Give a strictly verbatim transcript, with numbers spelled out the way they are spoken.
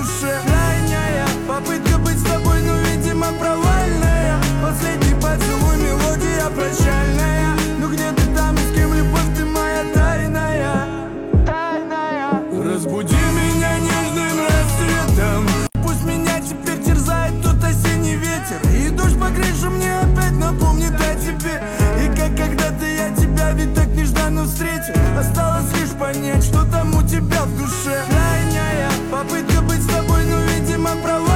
душе. Крайняя попытка быть с тобой, но, видимо, провальная. Последний поцелуй, мелодия прощальная. Ну где ты там и с кем, любовь ты моя тайная? Тайная. Разбуди меня нежным рассветом. Пусть меня теперь терзает тот осенний ветер. И дождь по крыше мне опять напомнит о тебе. И как когда-то я тебя ведь так нежданно встретил. Осталось лишь понять, что там у тебя в душе. Крайняя попытка быть с тобой, но, видимо, права.